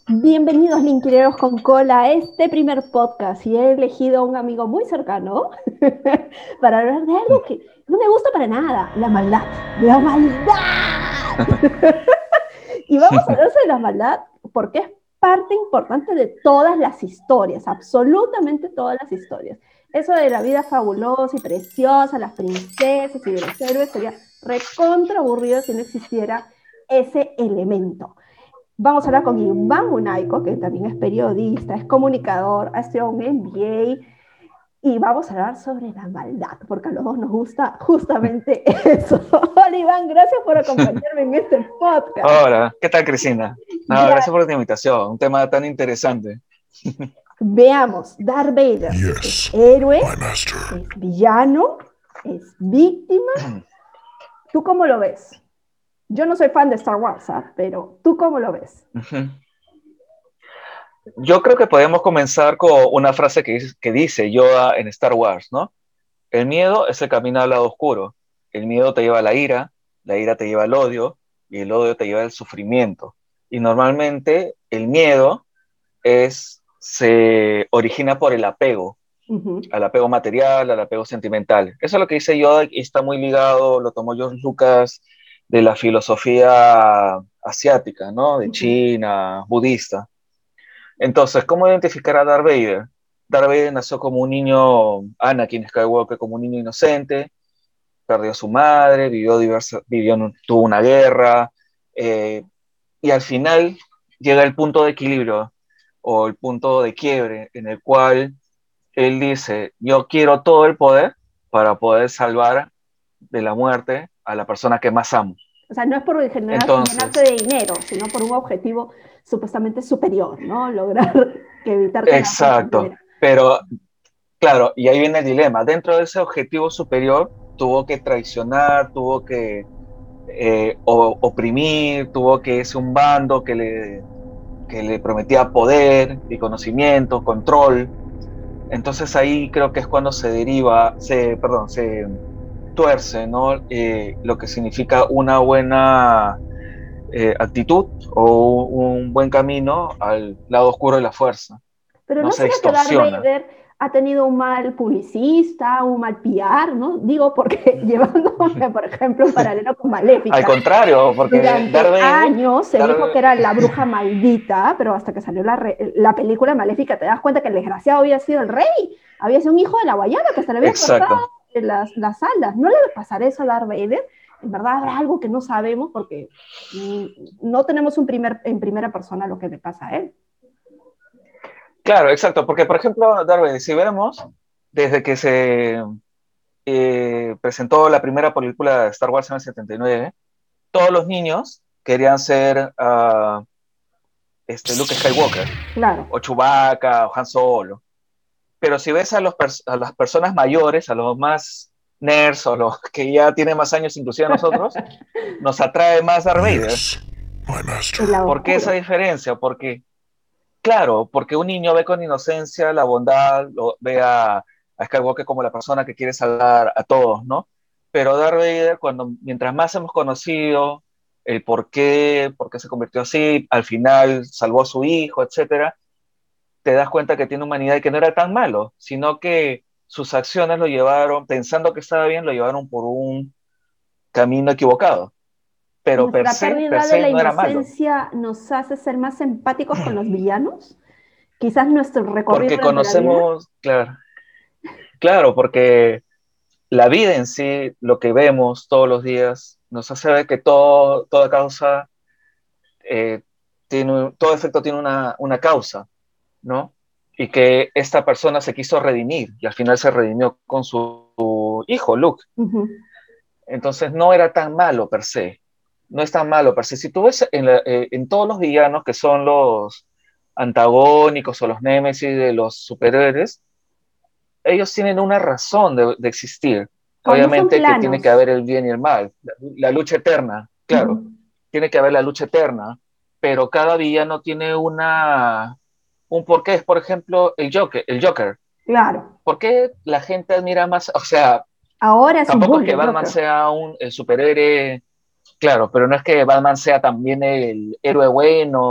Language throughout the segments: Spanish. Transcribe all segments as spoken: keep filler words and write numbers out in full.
Bienvenidos, Linkineros con Cola, a este primer podcast. Y he elegido a un amigo muy cercano para hablar de algo que no me gusta para nada, la maldad. ¡La maldad! Y vamos a hablar sobre la maldad porque es parte importante de todas las historias, absolutamente todas las historias. Eso de la vida fabulosa y preciosa, las princesas y de los héroes sería recontra aburrido si no existiera ese elemento. Vamos a hablar con Iván Munaico, que también es periodista, es comunicador, ha estudiado un M B A, y vamos a hablar sobre la maldad, porque a los dos nos gusta justamente eso. Hola Iván, gracias por acompañarme en este podcast. Hola, ¿qué tal, Cristina? No, gracias por la invitación, un tema tan interesante. Veamos, Darth Vader, ¿es Yes, héroe? my master. ¿Es villano? ¿Es víctima? ¿Tú cómo lo ves? Yo no soy fan de Star Wars, ¿eh? Pero ¿tú cómo lo ves? Yo creo que podemos comenzar con una frase que, dice- que dice Yoda en Star Wars, ¿no? El miedo es el camino al lado oscuro. El miedo te lleva a la ira, la ira te lleva al odio y el odio te lleva al sufrimiento. Y normalmente el miedo es, se origina por el apego, Uh-huh. al apego material, al apego sentimental. Eso es lo que dice Yoda y está muy ligado, lo tomó George Lucas de la filosofía asiática, ¿no? De Uh-huh. China, budista. Entonces, ¿cómo identificar a Darth Vader? Darth Vader nació como un niño, Anakin Skywalker, como un niño inocente, perdió a su madre, vivió, diversa, vivió en- tuvo una guerra, eh, y al final llega el punto de equilibrio o el punto de quiebre en el cual él dice, yo quiero todo el poder para poder salvar de la muerte a la persona que más amo. O sea, no es por generar, llenarse Entonces, de dinero, sino por un objetivo supuestamente superior, ¿no? Lograr que evitar que la gente exacto, muera. pero claro, y ahí viene el dilema. Dentro de ese objetivo superior, tuvo que traicionar, tuvo que eh, o, oprimir, tuvo que irse un bando que le, que le prometía poder y conocimiento, control. Entonces ahí creo que es cuando se deriva, se, perdón, se tuerce, ¿no? Eh, lo que significa una buena eh, actitud o un buen camino al lado oscuro de la fuerza. Pero No ¿no se será que Darth distorsiona. Vader ha tenido un mal publicista, un mal P R, ¿no? Digo, porque llevándome, por ejemplo, un paralelo con Al Maléfica, contrario, porque Darth durante Vader, años se dijo Darth- que era la bruja maldita, pero hasta que salió la, re- la película Maléfica te das cuenta que el desgraciado había sido el rey, había sido un hijo de la guayaba que hasta le había cortado exacto. las, las alas. ¿No le va a pasar eso a Darth Vader? En verdad habrá algo que no sabemos porque mm, no tenemos un primer, en primera persona lo que le pasa a él. Claro, exacto, porque por ejemplo, Darth Vader, si vemos, desde que se eh, presentó la primera película de Star Wars en el setenta y nueve, todos los niños querían ser uh, este, Luke Skywalker, Claro. o Chewbacca, o Han Solo. Pero si ves a, los a las personas mayores, a los más nerds, o los que ya tienen más años, inclusive a nosotros, nos atrae más Darth Vader. Yes, my master. El lado ¿Por qué esa oscuro. diferencia? Porque, claro, porque un niño ve con inocencia la bondad, lo, ve a, a Skywalker como la persona que quiere salvar a todos, ¿no? Pero Darth Vader, cuando, mientras más hemos conocido el por qué, por qué se convirtió así, al final salvó a su hijo, etcétera, te das cuenta que tiene humanidad y que no era tan malo, sino que sus acciones lo llevaron, pensando que estaba bien, lo llevaron por un camino equivocado. Pero per Nuestra se, per pérdida de se la no era malo, inocencia nos hace ser más empáticos con los villanos. Quizás nuestro recorrido porque durante la vida. conocemos, claro, claro, porque la vida en sí, lo que vemos todos los días, nos hace ver que todo, toda causa, eh, tiene, todo efecto tiene una, una causa, ¿no? Y que esta persona se quiso redimir y al final se redimió con su, su hijo, Luke. Uh-huh. Entonces no era tan malo per se, no es tan malo per se. Si tú ves en, la, eh, en todos los villanos que son los antagónicos o los némesis de los superhéroes, ellos tienen una razón de, de existir. Claro, no son Obviamente que tiene que planos. haber el bien y el mal, la, la lucha eterna, claro, Uh-huh. tiene que haber la lucha eterna, pero cada villano tiene una, un porqué. Por ejemplo, el Joker, el Joker. Claro. ¿Por qué la gente admira más? O sea, Ahora es un tampoco es bull que el Batman Joker. sea un el superhéroe, claro, pero no es que Batman sea también el héroe bueno,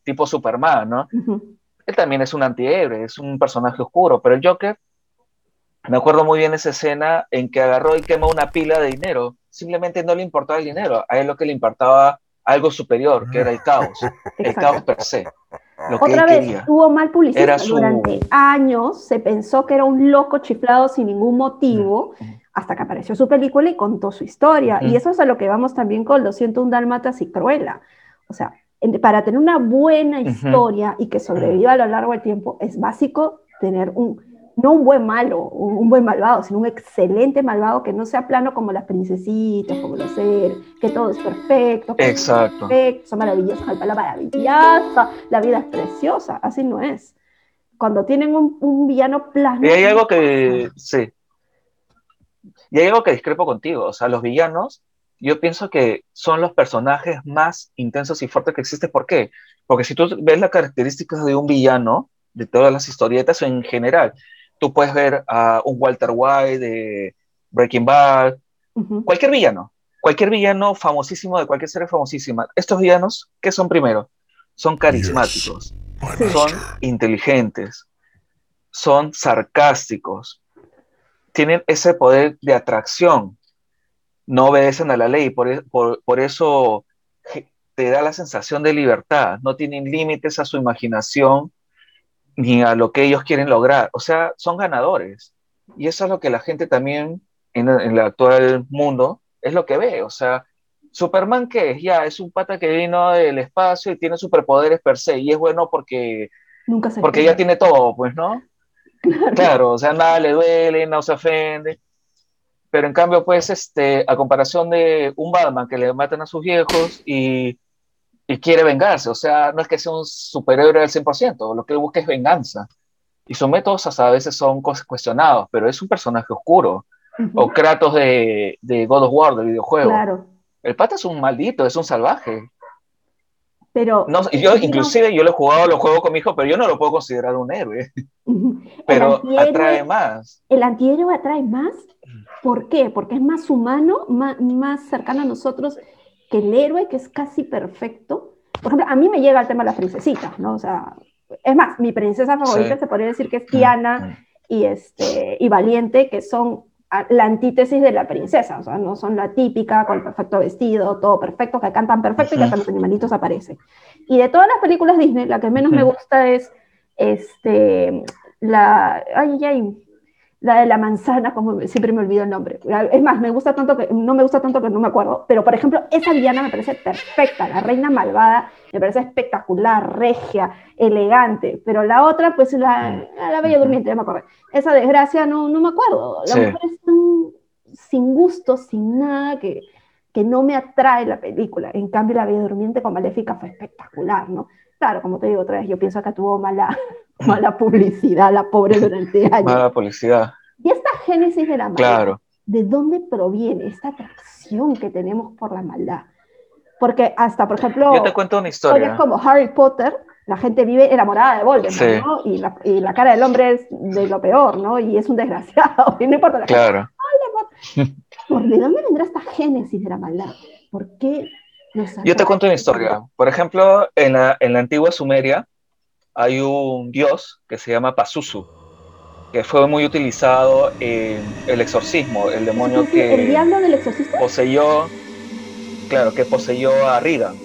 tipo Superman, ¿no? Ujú. Él también es un antihéroe, es un personaje oscuro, pero el Joker, me acuerdo muy bien esa escena en que agarró y quemó una pila de dinero. Simplemente no le importaba el dinero, a él lo que le importaba algo superior, que era el caos, el caos Exacto. per se, lo que él Otra vez, quería. tuvo mal Era publicista. Durante su... años se pensó que era un loco chiflado sin ningún Mm, motivo, mm, hasta que apareció su película y contó su historia. Y ujú, eso es a lo que vamos también con Los ciento un Dálmatas y Cruella. O sea, en- para tener una buena ujú. historia y que sobreviva a lo largo del tiempo, es básico tener un, no un buen malo, un, un buen malvado, sino un excelente malvado que no sea plano como las princesitas, como los seres, que todo es perfecto, que son Exacto. perfectos, son maravillosos, la maravillosa, la vida es preciosa, así no es. Cuando tienen un, un villano Y plano, hay no algo que, pasa. sí, y hay algo que discrepo contigo, o sea, los villanos, yo pienso que son los personajes más intensos y fuertes que existen. ¿Por qué? Porque si tú ves las características de un villano, de todas las historietas en general, tú puedes ver a un Walter White de Breaking Bad, Ujú. cualquier villano, cualquier villano famosísimo de cualquier serie famosísima. Estos villanos, ¿qué son primero? Son Yes, carismáticos, my Sí, son master. inteligentes, son sarcásticos, tienen ese poder de atracción, no obedecen a la ley, por, e- por, por eso je- te da la sensación de libertad, no tienen límites a su imaginación ni a lo que ellos quieren lograr, o sea, son ganadores. Y eso es lo que la gente también en, el- en el actual mundo es lo que ve, o sea, Superman que es ya es un pata que vino del espacio y tiene superpoderes per se y es bueno porque nunca se porque ya escribe. tiene todo, pues, ¿no? Claro. Claro, o sea, nada le duele, no se ofende. Pero en cambio, pues, este, a comparación de un Batman que le matan a sus viejos y, y quiere vengarse, o sea, no es que sea un superhéroe al cien por ciento, lo que él busca es venganza. Y sus métodos hasta a veces son cos- cuestionados, pero es un personaje oscuro. O Ujú. Kratos de, de God of War, del videojuego. Claro. El pata es un maldito, es un salvaje. Pero No, y yo, digamos, inclusive, yo lo he jugado, lo juego con mi hijo, pero yo no lo puedo considerar un héroe, ujú, el pero atrae antihéroe, más. el antihéroe atrae más. ¿Por qué? Porque es más humano, más, más cercano a nosotros que el héroe, que es casi perfecto. Por ejemplo, a mí me llega el tema de las princesitas, ¿no? O sea, es más, mi princesa Sí. favorita se podría decir que es Mm, Tiana mm. y, este, y Valiente, que son a- la antítesis de la princesa, o sea, no son la típica con el perfecto vestido, todo perfecto, que cantan perfecto y que Ujú, hasta los animalitos aparecen. Y de todas las películas Disney, la que menos me ujú. gusta es este, la, ay, ay, ay, la de la manzana, como siempre me olvido el nombre. Es más, me gusta tanto que no me gusta tanto que no me acuerdo, pero por ejemplo, esa villana me parece perfecta, la reina malvada me parece espectacular, regia, elegante, pero la otra, pues Mm, la, la Bella ujú. Durmiente, ya me acuerdo. Esa desgracia no, no me acuerdo. La Sí. mujer es tan sin gusto, sin nada, que, que no me atrae la película. En cambio, La Bella Durmiente con Maléfica fue espectacular, ¿no? Claro, como te digo otra vez, yo pienso que tuvo mala, mala publicidad la pobre durante años. Mala publicidad, Y esta génesis de la maldad, claro. ¿de dónde proviene esta atracción que tenemos por la maldad? Porque hasta, por Yo te ejemplo, cuento una historias historia. como Harry Potter, la gente vive enamorada de Voldemort, Sí, ¿no? Y la, y la cara del hombre es de lo peor, ¿no? Y es un desgraciado, y no importa la gente. claro. ¿Por de dónde vendrá esta génesis de la maldad? ¿Por qué nos Yo te atrae cuento una esta maldad? historia. Por ejemplo, en la, en la antigua Sumeria hay un dios que se llama Pazuzu, que fue muy utilizado en el exorcismo, el ¿Eso quiere demonio decir el que diablo del exorcista? poseyó, claro, que poseyó a Regan.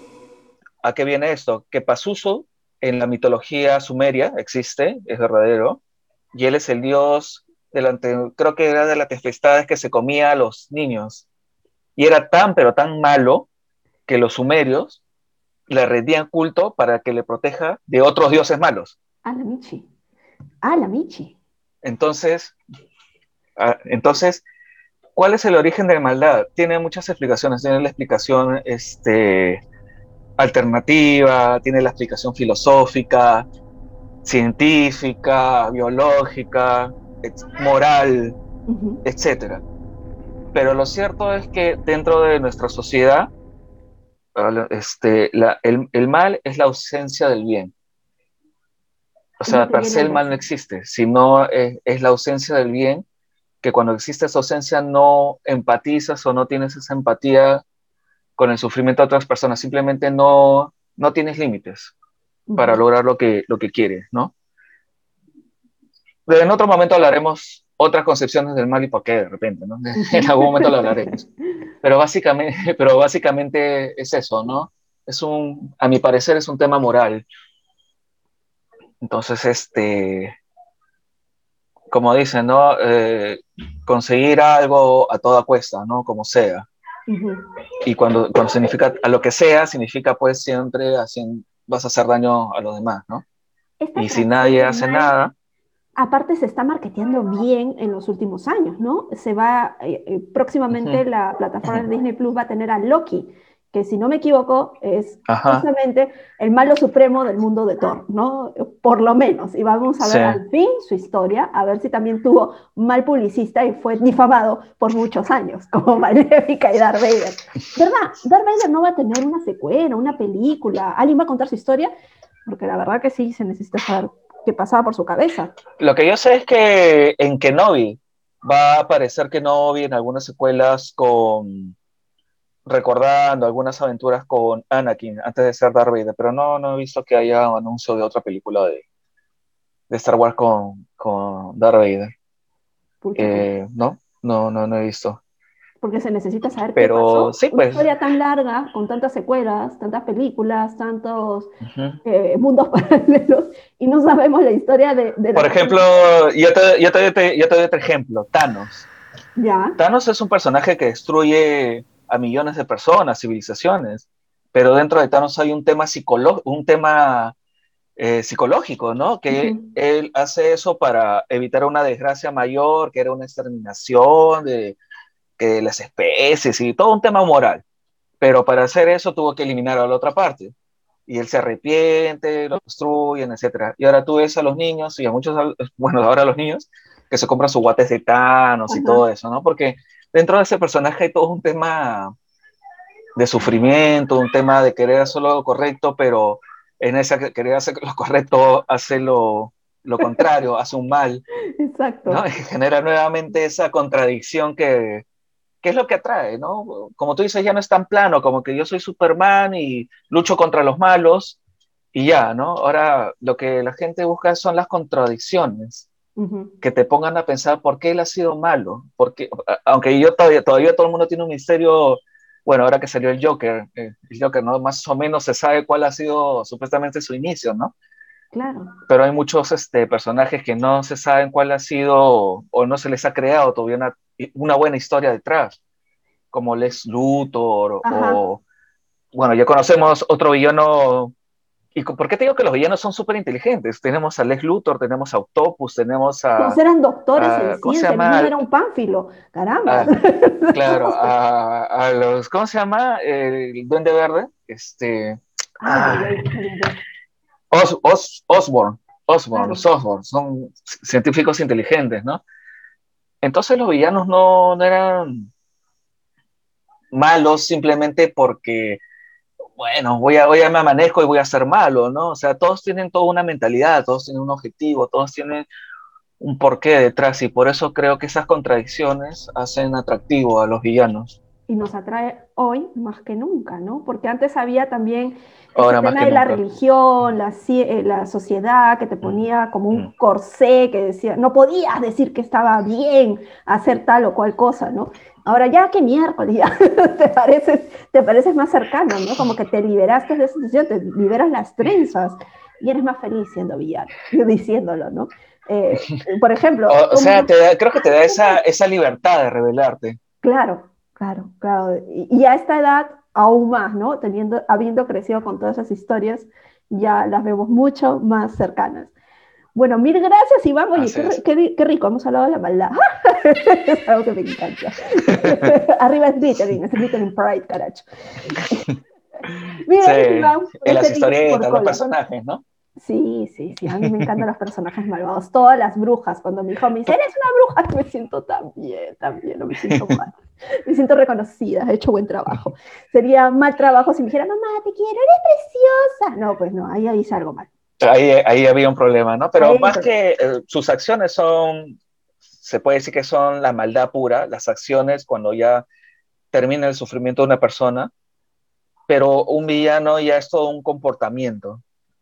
¿A qué viene esto? Que Pazuzu en la mitología sumeria existe, es verdadero, y él es el dios, delante, creo que era de las tempestades que se comía a los niños. Y era tan, pero tan malo que los sumerios le rendían culto para que le proteja de otros dioses malos. Ah, la Michi. Ah, la Michi. Entonces, ah, entonces, ¿cuál es el origen de la maldad? Tiene muchas explicaciones. Tiene la explicación este, alternativa, tiene la explicación filosófica, científica, biológica, ex- moral, Ujú. etcétera. Pero lo cierto es que dentro de nuestra sociedad, ah, este, la- el, el mal es la ausencia del bien. O Es lo sea, que per se viene el de mal no eso. existe, sino es, es la ausencia del bien, que cuando existe esa ausencia no empatizas o no tienes esa empatía con el sufrimiento de otras personas, simplemente no, no tienes límites. para lograr lo que, lo que quiere, ¿no? En otro momento hablaremos otras concepciones del mal y por qué de repente, ¿no? En algún momento lo hablaremos. Pero básicamente, pero básicamente es eso, ¿no? Es un, a mi parecer es un tema moral. Entonces, este, como dicen, ¿no? Eh, conseguir algo a toda cuesta, ¿no? Como sea. Uh-huh. Y cuando, cuando significa a lo que sea, significa pues siempre haciendo, vas a hacer daño a los demás, ¿no? Esta Y si atracción nadie del hace mal, nada, aparte se está marketeando bien en los últimos años, ¿no? Se va, eh, eh, próximamente uh-huh, la plataforma de Disney Plus va a tener a Loki, que si no me equivoco es ajá, justamente el malo supremo del mundo de Thor, ¿no? Por lo menos. Y vamos a sí, ver al fin su historia, a ver si también tuvo mal publicista y fue difamado por muchos años, como Maléfica y Darth Vader. ¿Verdad? Darth Vader no va a tener una secuela, una película, alguien va a contar su historia, porque la verdad que sí se necesita saber qué pasaba por su cabeza. lo que yo sé es que en Kenobi va a aparecer Kenobi en algunas secuelas con recordando algunas aventuras con Anakin antes de ser Darth Vader, pero no, no he visto que haya un anuncio de otra película de, de Star Wars con, con Darth Vader. Pucha, pues, Eh, no, no, no, no he visto. porque se necesita saber qué Pero pasó. sí, Una pues. historia tan larga, con tantas secuelas, tantas películas, tantos Uh-huh. eh, mundos paralelos, y no sabemos la historia de, de la Por ejemplo, persona. yo te, yo, te, te, yo te doy otro ejemplo, Thanos. Ya. Thanos es un personaje que destruye a millones de personas, civilizaciones, pero dentro de Thanos hay un tema, psicolo un tema eh, psicológico, ¿no? Que Uh-huh. él hace eso para evitar una desgracia mayor, que era una exterminación de, de las especies y todo un tema moral. Pero para hacer eso tuvo que eliminar a la otra parte. Y él se arrepiente, lo destruyen, etcétera. Y ahora tú ves a los niños, y a muchos, bueno, ahora a los niños, que se compran sus guates de Thanos y todo Ajá. eso, ¿no? Porque dentro de ese personaje hay todo un tema de sufrimiento, un tema de querer hacer lo correcto, pero en esa que querer hacer lo correcto hace lo, lo contrario, hace un mal, ¿no? Exacto. Y genera nuevamente esa contradicción que, que es lo que atrae, ¿no? Como tú dices, ya no es tan plano, como que yo soy Superman y lucho contra los malos y ya, ¿no? Ahora lo que la gente busca son las contradicciones, Uh-huh. que te pongan a pensar por qué él ha sido malo, porque aunque yo todavía, todavía todo el mundo tiene un misterio, bueno, ahora que salió el Joker, eh, el Joker, ¿no? Más o menos se sabe cuál ha sido supuestamente su inicio, ¿no? Claro. Pero hay muchos este, personajes que no se saben cuál ha sido o no se les ha creado todavía una, una buena historia detrás, como Lex Luthor Ajá. o, bueno, ya conocemos otro villano. ¿Y por qué te digo que los villanos son súper inteligentes? Tenemos a Lex Luthor, tenemos a Octopus, tenemos Todos a, eran doctores en a ¿cómo se ciencia, el villano llama? era un pánfilo. Caramba. A, claro, a, a, los, ¿cómo se llama? El Duende Verde, este, Ay, ay, ah, ay, déjame ver. Os, Os, Osborn, Osborn, Claro. los Osborn, son científicos inteligentes, ¿no? Entonces los villanos no, no eran malos simplemente porque bueno, voy a, hoy me amanezco y voy a ser malo, ¿no? O sea, todos tienen toda una mentalidad, todos tienen un objetivo, todos tienen un porqué detrás y por eso creo que esas contradicciones hacen atractivo a los villanos. Y nos atrae hoy más que nunca, ¿no? Porque antes había también este Ahora más tema que de la nunca. religión, la, eh, la sociedad que te Mm, ponía como un mm. corsé que decía, no podías decir que estaba bien hacer tal o cual cosa, ¿no? Ahora ya que miércoles, ya te pareces, te pareces más cercano, ¿no? Como que te liberaste de esa situación, te liberas las trenzas y eres más feliz siendo villano, yo diciéndolo, ¿no? Eh, por ejemplo, O, o sea, como, te da, creo que te da esa, esa libertad de revelarte. claro, claro, claro. Y, y a esta edad, aún más, ¿no? Teniendo, habiendo crecido con todas esas historias, ya las vemos mucho más cercanas. Bueno, mil gracias, Iván. Oye, Así qué, es. qué, qué rico, hemos hablado de la maldad. Es algo que me encanta. Arriba Slytherin, Slytherin Pride, caracho. Mil Sí, gracias, Iván, por en las este link por historietas, los cola. personajes, ¿no? Sí, sí, sí, a mí me encantan los personajes malvados, todas las brujas. Cuando mi hijo me dice, eres una bruja, me siento tan bien, tan bien, no me siento mal. Me siento reconocida, he hecho buen trabajo. Sería mal trabajo si me dijera, mamá, te quiero, eres preciosa. No, pues no, ahí hice algo mal. Ahí, ahí había un problema, ¿no? Ahí Pero hay un más problema. que eh, sus acciones son, se puede decir que son la maldad pura, las acciones cuando ya termina el sufrimiento de una persona, pero un villano ya es todo un comportamiento.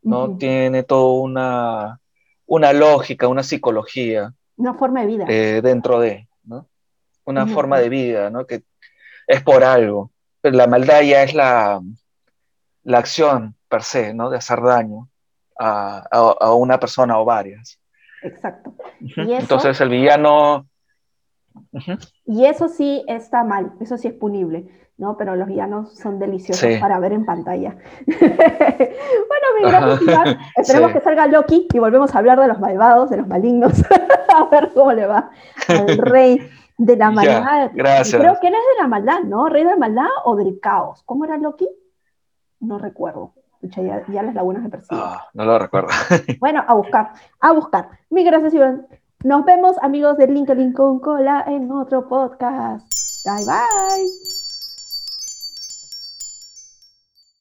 ¿no? Ujú. Tiene toda una, una lógica, una psicología Una forma de vida. eh, dentro de, ¿no? Una forma Ujú. de vida, ¿no? Que es por algo. Pero la maldad ya es la, la acción per se, ¿no? De hacer daño a, a- a una persona o varias. Exacto. Ujú. Y eso, Entonces el villano, ujú, y eso sí está mal, eso sí es punible, ¿no? Pero los villanos son deliciosos sí, para ver en pantalla. Bueno, mi gracias, Iván. ajá, Esperemos sí, que salga Loki y volvemos a hablar de los malvados, de los malignos, a ver cómo le va al rey de la ya, maldad. Creo gracias. que él es de la maldad, ¿no? ¿Rey de la maldad o del caos? ¿Cómo era Loki? No recuerdo. Pucha, ya, ya las lagunas me persiguen. Ah, no lo recuerdo. Bueno, a buscar, a buscar. Mil gracias, Iván. Nos vemos, amigos de LinkedIn con Cola, en otro podcast. Bye, bye.